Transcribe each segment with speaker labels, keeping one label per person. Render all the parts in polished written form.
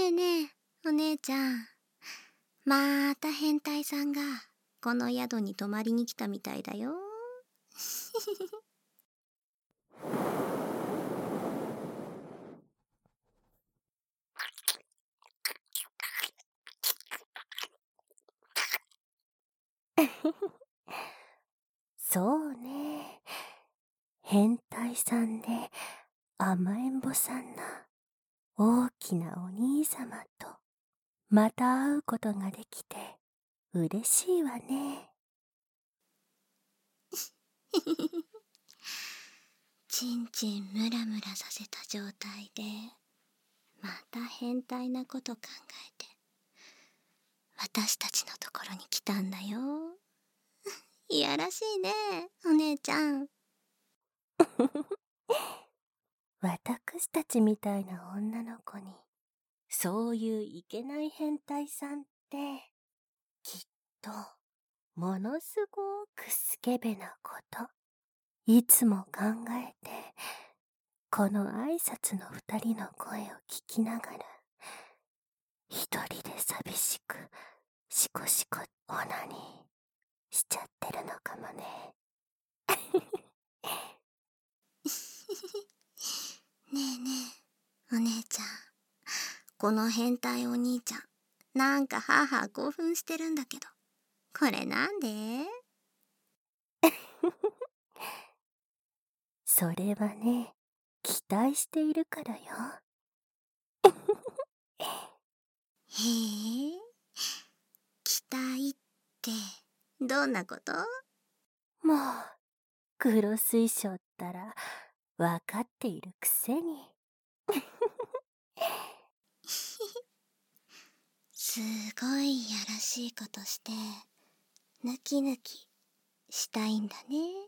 Speaker 1: えねえ、お姉ちゃん。また変態さんがこの宿に泊まりに来たみたいだよ。
Speaker 2: そうね。変態さんで甘えん坊さんな大きなお兄様とまた会うことができて嬉しいわね。
Speaker 1: ちんちんムラムラさせた状態でまた変態なこと考えて私たちのところに来たんだよ。いやらしいね、お姉ちゃん。
Speaker 2: 私たちみたいな女の子にそういういけない変態さんってきっとものすごくスケベなこといつも考えてこの挨拶の二人の声を聞きながら一人で寂しくシコシコオナニーしちゃってるのかもね。
Speaker 1: ねえねえ、お姉ちゃん。この変態お兄ちゃん、なんかハーハー興奮してるんだけど、これなんで？
Speaker 2: それはね、期待しているからよ。
Speaker 1: へえ、期待ってどんなこと？
Speaker 2: もう、黒水晶ったらわかっているくせに。
Speaker 1: すごいやらしいことしてヌキヌキしたいんだね。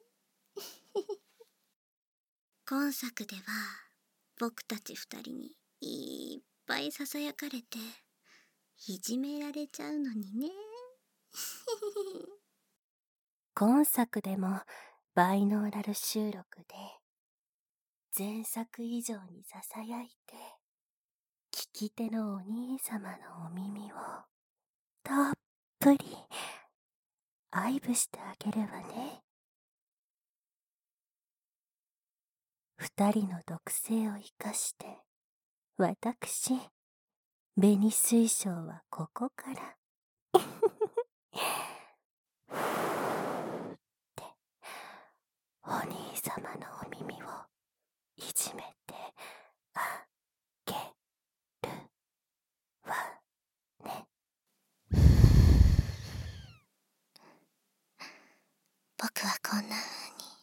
Speaker 1: 今作では僕たち二人にいっぱいささやかれていじめられちゃうのにね。
Speaker 2: 今作でもバイノーラル収録で前作以上にささやいて聞き手のお兄様のお耳をたっぷり愛撫してあげるわね。二人の毒性を生かして私紅水晶はここからってお兄様のお耳をいじめてあげるわね。
Speaker 1: 僕はこんな風に、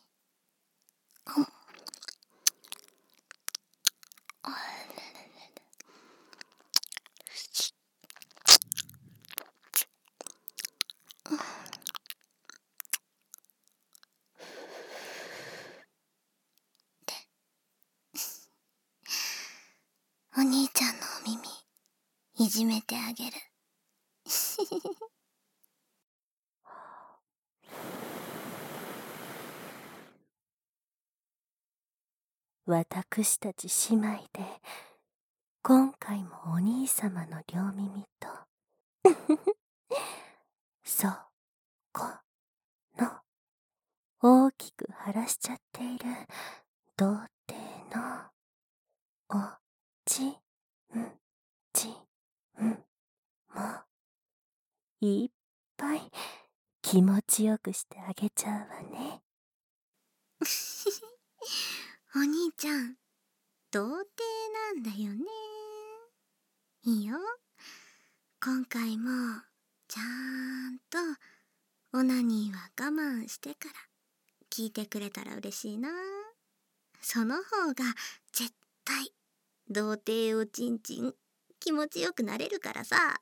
Speaker 1: お兄ちゃんのお耳いじめてあげる。
Speaker 2: 私たち姉妹で今回もお兄様の両耳とそこの大きく腫らしちゃっている童貞のおちんちんもいっぱい気持ちよくしてあげちゃうわね。
Speaker 1: お兄ちゃん、童貞なんだよね。いいよ。今回もちゃんとオナニーは我慢してから聞いてくれたら嬉しいな。その方が絶対童貞おちんちん気持ちよくなれるからさ。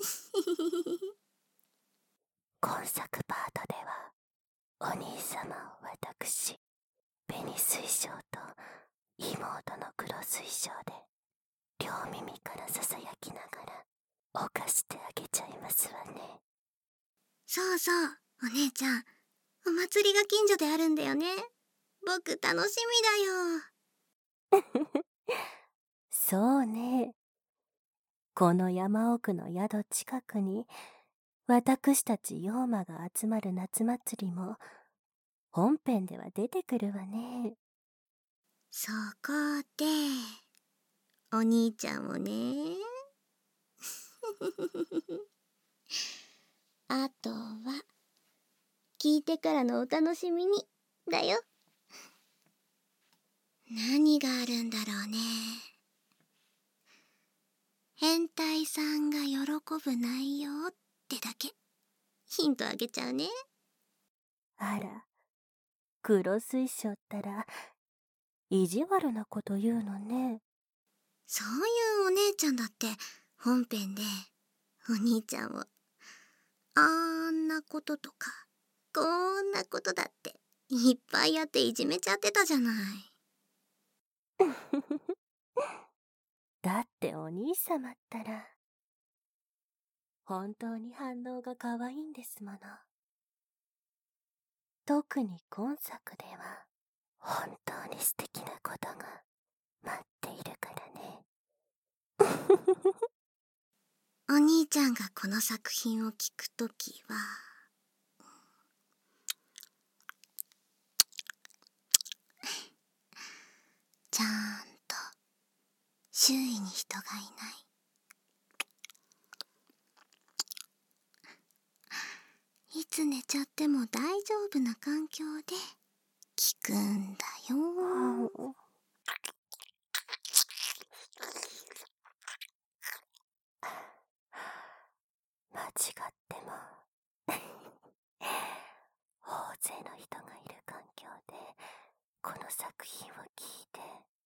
Speaker 2: 今作パートではお兄様を私紅水晶と妹の黒水晶で両耳からささやきながら犯してあげちゃいますわね。
Speaker 1: そうそう、お姉ちゃん、お祭りが近所であるんだよね。僕楽しみだよ。
Speaker 2: そうね。 この山奥の宿近くに、私たち妖魔が集まる夏祭りも、本編では出てくるわね。
Speaker 1: そこで、お兄ちゃんもね。あとは、聞いてからのお楽しみに、だよ。何があるんだろうね。変態さんが喜ぶ内容ってだけ、ヒントあげちゃうね。
Speaker 2: あら、黒水晶ったら、意地悪なこと言うのね。
Speaker 1: そういうお姉ちゃんだって、本編で、お兄ちゃんを、あんなこととか、こんなことだって、いっぱいやっていじめちゃってたじゃない。
Speaker 2: だってお兄様ったら、本当に反応が可愛いんですもの。特に今作では、本当に素敵なことが待っているからね。
Speaker 1: お兄ちゃんがこの作品を聞くときは、ちゃんと周囲に人がいない。いつ寝ちゃっても大丈夫な環境で聞くんだよ。
Speaker 2: 間違っても大勢の人がいる環境でこの作品を聞いて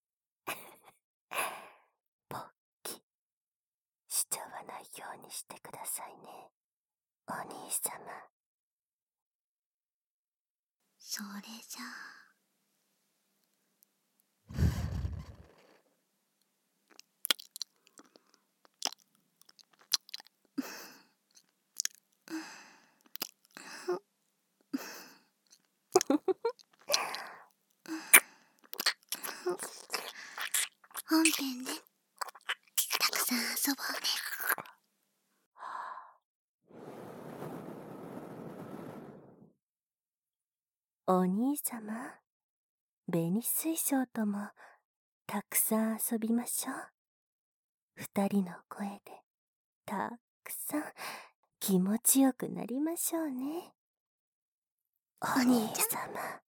Speaker 2: ポッキしちゃわないようにしてくださいね、お兄様。
Speaker 1: それじゃあ本編でたくさん遊ぼうね。
Speaker 2: お兄様、紅水晶ともたくさん遊びましょう。二人の声でたくさん気持ちよくなりましょうね、お兄様。